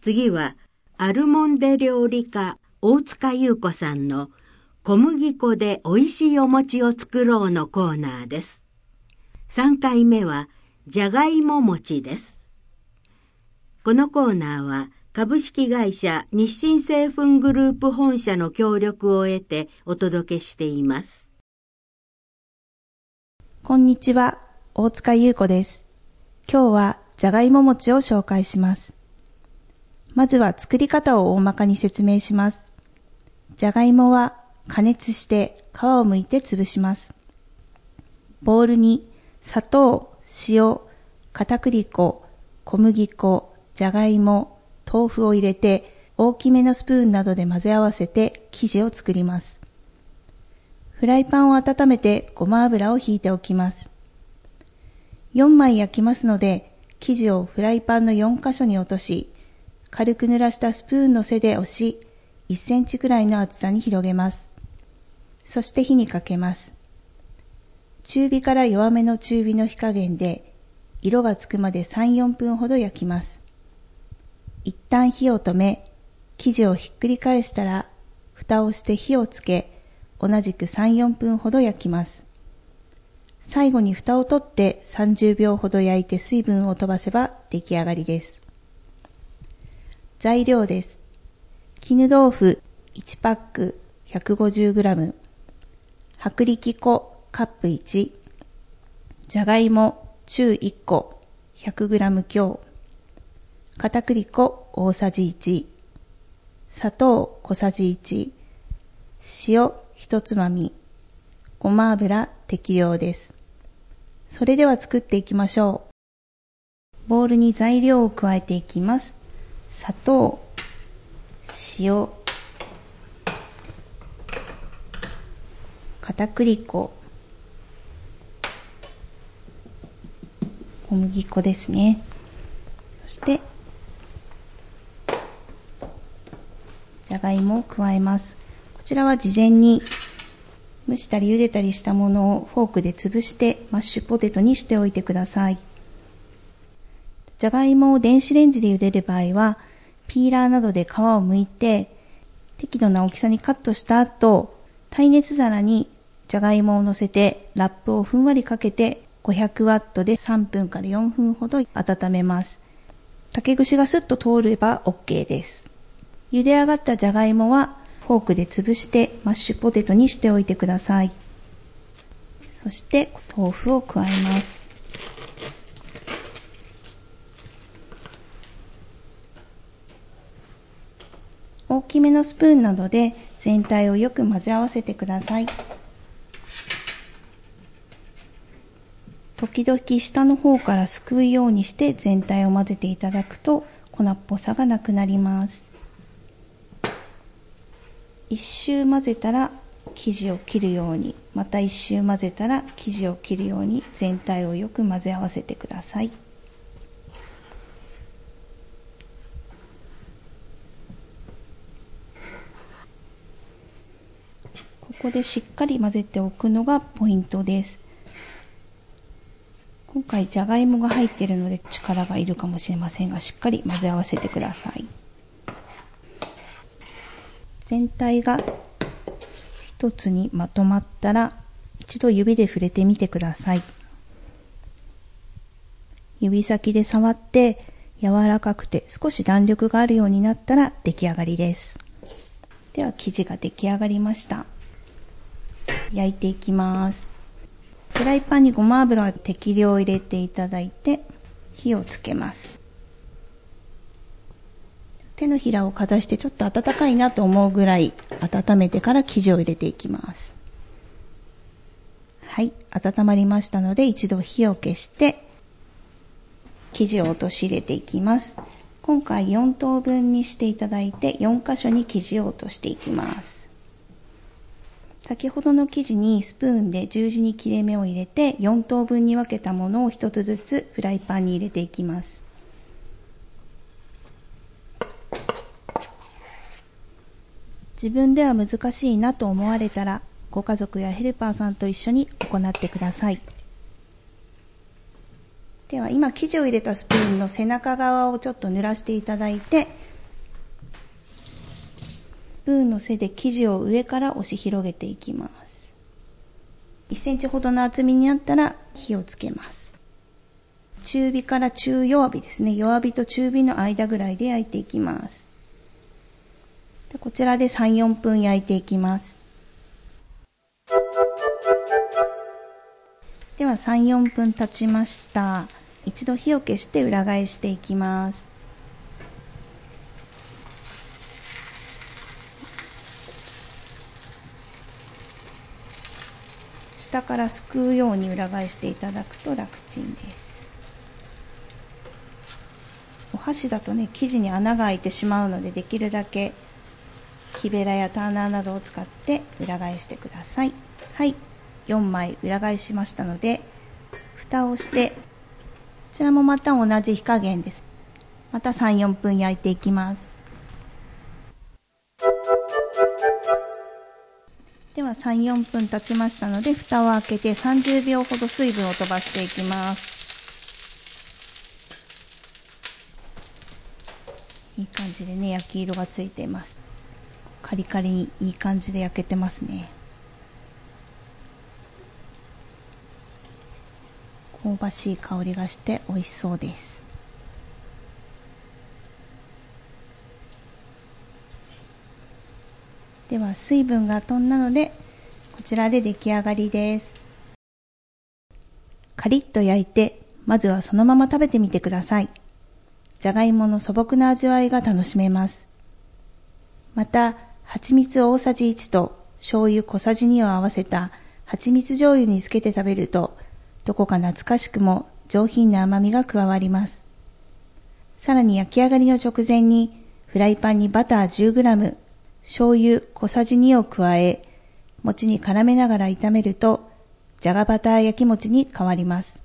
次はアルモンデ料理家大塚優子さんの小麦粉で美味しいお餅を作ろうのコーナーです。3回目はじゃがいも餅です。このコーナーは株式会社日清製粉グループ本社の協力を得てお届けしています。 こんにちは、大塚優子です。今日はじゃがいも餅を紹介します。まずは作り方を大まかに説明します。じゃがいもは加熱して皮を剥いて潰します。ボウルに砂糖、塩、片栗粉、小麦粉、じゃがいも、豆腐を入れて大きめのスプーンなどで混ぜ合わせて生地を作ります。フライパンを温めてごま油をひいておきます。4枚焼きますので生地をフライパンの4箇所に落とし、軽く濡らしたスプーンの背で押し、1センチくらいの厚さに広げます。そして火にかけます。中火から弱めの中火の火加減で、色がつくまで3、4分ほど焼きます。一旦火を止め、生地をひっくり返したら、蓋をして火をつけ、同じく3、4分ほど焼きます。最後に蓋を取って30秒ほど焼いて水分を飛ばせば出来上がりです。材料です。絹豆腐1パック 150g、薄力粉カップ1、じゃがいも中1個 100g 強、片栗粉大さじ1、砂糖小さじ1、塩1つまみ、ごま油適量です。それでは作っていきましょう。ボウルに材料を加えていきます。砂糖、塩、片栗粉、小麦粉ですね。そしてじゃがいもを加えます。こちらは事前に蒸したり茹でたりしたものをフォークで潰してマッシュポテトにしておいてください。じゃがいもを電子レンジで茹でる場合は、ピーラーなどで皮を剥いて、適度な大きさにカットした後、耐熱皿にじゃがいもを乗せて、ラップをふんわりかけて、500ワットで3分から4分ほど温めます。竹串がスッと通れば OK です。茹で上がったじゃがいもは、フォークで潰してマッシュポテトにしておいてください。そして豆腐を加えます。大きめのスプーンなどで全体をよく混ぜ合わせてください。時々下の方からすくうようにして全体を混ぜていただくと粉っぽさがなくなります。一周混ぜたら生地を切るように、また一周混ぜたら生地を切るように全体をよく混ぜ合わせてください。ここでしっかり混ぜておくのがポイントです。今回じゃがいもが入っているので力がいるかもしれませんが、しっかり混ぜ合わせてください。全体が一つにまとまったら一度指で触れてみてください。指先で触って柔らかくて少し弾力があるようになったら出来上がりです。では生地が出来上がりました。焼いていきます。フライパンにごま油を適量入れていただいて火をつけます。手のひらをかざしてちょっと温かいなと思うぐらい温めてから生地を入れていきます。はい、温まりましたので一度火を消して生地を落とし入れていきます。今回4等分にしていただいて4箇所に生地を落としていきます。先ほどの生地にスプーンで十字に切れ目を入れて4等分に分けたものを1つずつフライパンに入れていきます。自分では難しいなと思われたらご家族やヘルパーさんと一緒に行ってください。では今生地を入れたスプーンの背中側をちょっと濡らしていただいてプーンの背で生地を上から押し広げていきます。1センチほどの厚みになったら火をつけます。中火から中弱火ですね。弱火と中火の間ぐらいで焼いていきます。でこちらで3、4分焼いていきます。では3、4分経ちました。一度火を消して裏返していきます。下からすくうように裏返していただくと楽ちんです。お箸だとね、生地に穴が開いてしまうので、できるだけ木べらやターナーなどを使って裏返してください。はい、4枚裏返しましたので、蓋をして、こちらもまた同じ火加減です。また3、4分焼いていきます。では3、4分経ちましたので、蓋を開けて30秒ほど水分を飛ばしていきます。いい感じでね、焼き色がついています。カリカリにいい感じで焼けてますね。香ばしい香りがして美味しそうです。では水分が飛んだので、こちらで出来上がりです。カリッと焼いて、まずはそのまま食べてみてください。じゃがいもの素朴な味わいが楽しめます。また、蜂蜜大さじ1と醤油小さじ2を合わせた蜂蜜醤油につけて食べると、どこか懐かしくも上品な甘みが加わります。さらに焼き上がりの直前に、フライパンにバター 10g、醤油小さじ2を加え、餅に絡めながら炒めると、じゃがバター焼き餅に変わります。